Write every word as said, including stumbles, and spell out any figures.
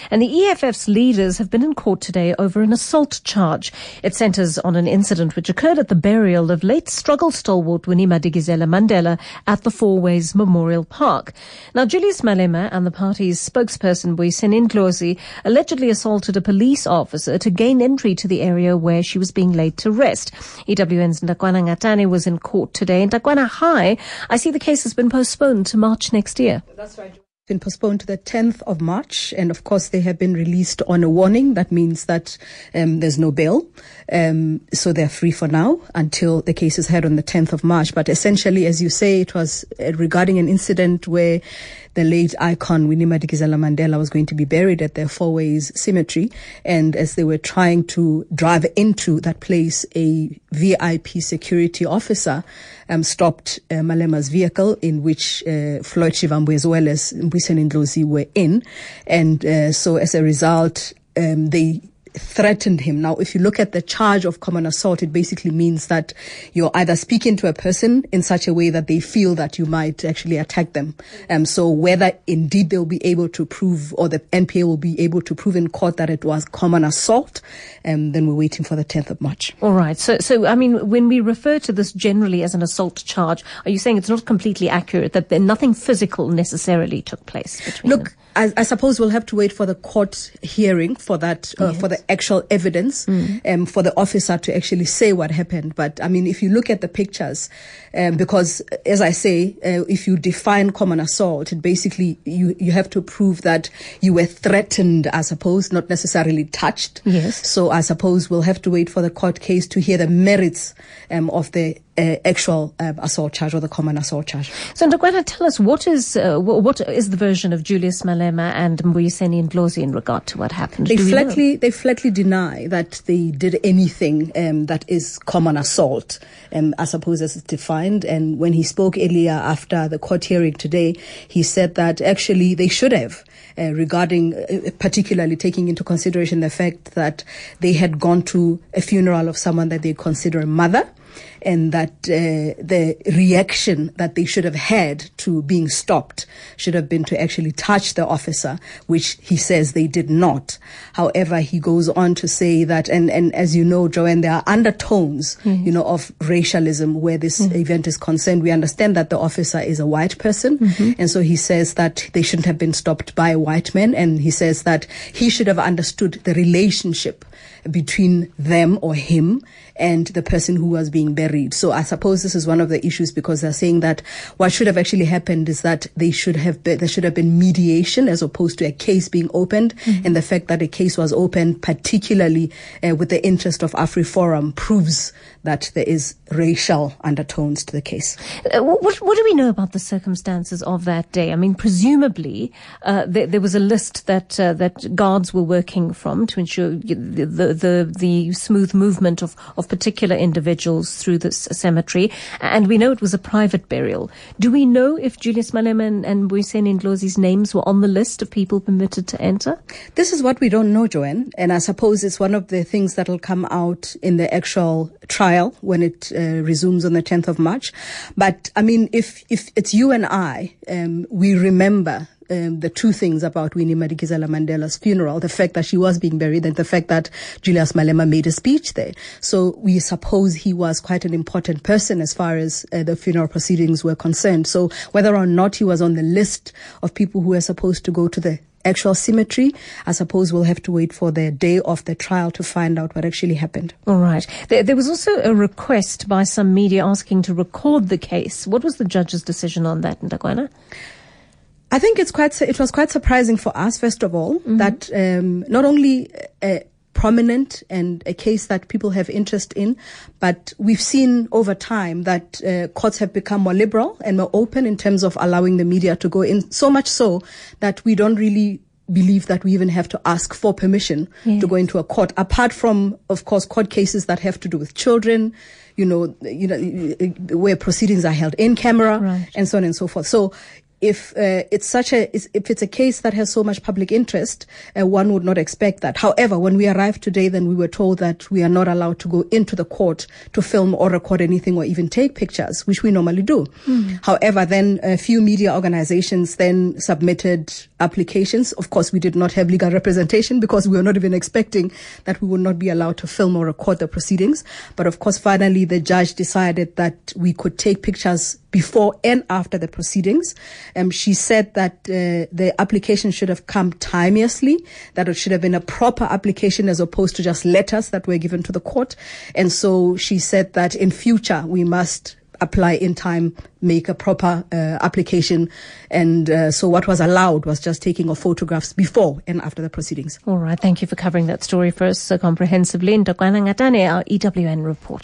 And the E F F's leaders have been in court today over an assault charge. It centres on an incident which occurred at the burial of late struggle stalwart Winnie Madikizela Mandela at the Four Ways Memorial Park. Now, Julius Malema and the party's spokesperson Mbuyiseni Ndlozi allegedly assaulted a police officer to gain entry to the area where she was being laid to rest. E W N's Ndakwana Ngatane was in court today. Ndakwana, hi. I see the case has been postponed to March next year. That's right. Been postponed to the tenth of March, and of course they have been released on a warning. That means that um, there's no bail, um, so they're free for now until the case is heard on the tenth of March. But essentially, as you say, it was uh, regarding an incident where the late icon Winnie Madikizela Mandela was going to be buried at the Four Ways Cemetery, and as they were trying to drive into that place, a V I P security officer um, stopped uh, Malema's vehicle, in which uh, Floyd Shivambu as well as Mbuyiseni Ndlozi were in, and uh, so as a result, um, they threatened him. Now, if you look at the charge of common assault, it basically means that you're either speaking to a person in such a way that they feel that you might actually attack them. Um, so whether indeed they'll be able to prove, or the N P A will be able to prove in court that it was common assault, um, then we're waiting for the tenth of March. All right. So, so I mean, when we refer to this generally as an assault charge, are you saying it's not completely accurate, that there, nothing physical necessarily took place between Look, them? I, I suppose we'll have to wait for the court hearing for that, uh, yes. for the actual evidence, mm. um, for the officer to actually say what happened. But I mean, if you look at the pictures, um, because as I say, uh, if you define common assault, it basically, you, you have to prove that you were threatened, I suppose, not necessarily touched. Yes. So I suppose we'll have to wait for the court case to hear the merits, um, of the Uh, actual uh, assault charge, or the common assault charge. So, Ndakwana, tell us, what is uh, what is the version of Julius Malema and Mbuyiseni Ndlozi in regard to what happened? They Do flatly they flatly deny that they did anything um, that is common assault, um, I suppose as it's defined. And when he spoke earlier after the court hearing today, he said that actually they should have. Uh, regarding uh, particularly taking into consideration the fact that they had gone to a funeral of someone that they consider a mother, and that uh, the reaction that they should have had to being stopped should have been to actually touch the officer, which he says they did not. However, he goes on to say that, and, and as you know, Joanne, there are undertones, mm-hmm. you know, of racialism where this mm-hmm. event is concerned. We understand that the officer is a white person, mm-hmm. and so he says that they shouldn't have been stopped by a white man, and he says that he should have understood the relationship between them or him and the person who was being buried. So I suppose this is one of the issues, because they're saying that what should have actually happened is that they should have been, there should have been mediation as opposed to a case being opened. Mm-hmm. And the fact that a case was opened, particularly uh, with the interest of AfriForum, proves that there is racial undertones to the case. Uh, what, what do we know about the circumstances of that day? I mean, presumably uh, there, there was a list that uh, that guards were working from to ensure the the, the, the smooth movement of, of particular individuals through this cemetery, and we know it was a private burial. Do we know if Julius Malema and, and Mbuyiseni Ndlozi's names were on the list of people permitted to enter? This is what we don't know, Joanne, and I suppose it's one of the things that will come out in the actual trial when it uh, resumes on the tenth of March. But I mean, if if it's you and I, um, we remember Um, the two things about Winnie Madikizela Mandela's funeral, the fact that she was being buried and the fact that Julius Malema made a speech there. So we suppose he was quite an important person as far as uh, the funeral proceedings were concerned. So whether or not he was on the list of people who were supposed to go to the actual cemetery, I suppose we'll have to wait for the day of the trial to find out what actually happened. All right. There, there was also a request by some media asking to record the case. What was the judge's decision on that, Ndakwana? I think it's quite, it was quite surprising for us, first of all, mm-hmm. that um, not only a prominent and a case that people have interest in, but we've seen over time that uh, courts have become more liberal and more open in terms of allowing the media to go in, so much so that we don't really believe that we even have to ask for permission yes. to go into a court, apart from, of course, court cases that have to do with children, you know, you know, where proceedings are held in camera, right. and so on and so forth. So if uh, it's such a if it's a case that has so much public interest, uh, one would not expect that. However, when we arrived today, then we were told that we are not allowed to go into the court to film or record anything or even take pictures, which we normally do. Mm. However, then a few media organizations then submitted applications. Of course, we did not have legal representation because we were not even expecting that we would not be allowed to film or record the proceedings. But of course, finally, the judge decided that we could take pictures before and after the proceedings. Um, she said that uh, the application should have come timeously, that it should have been a proper application as opposed to just letters that were given to the court. And so she said that in future we must apply in time, make a proper uh, application. And uh, so what was allowed was just taking of photographs before and after the proceedings. All right. Thank you for covering that story for us so comprehensively. Ndakwana Ngatane, our E W N report.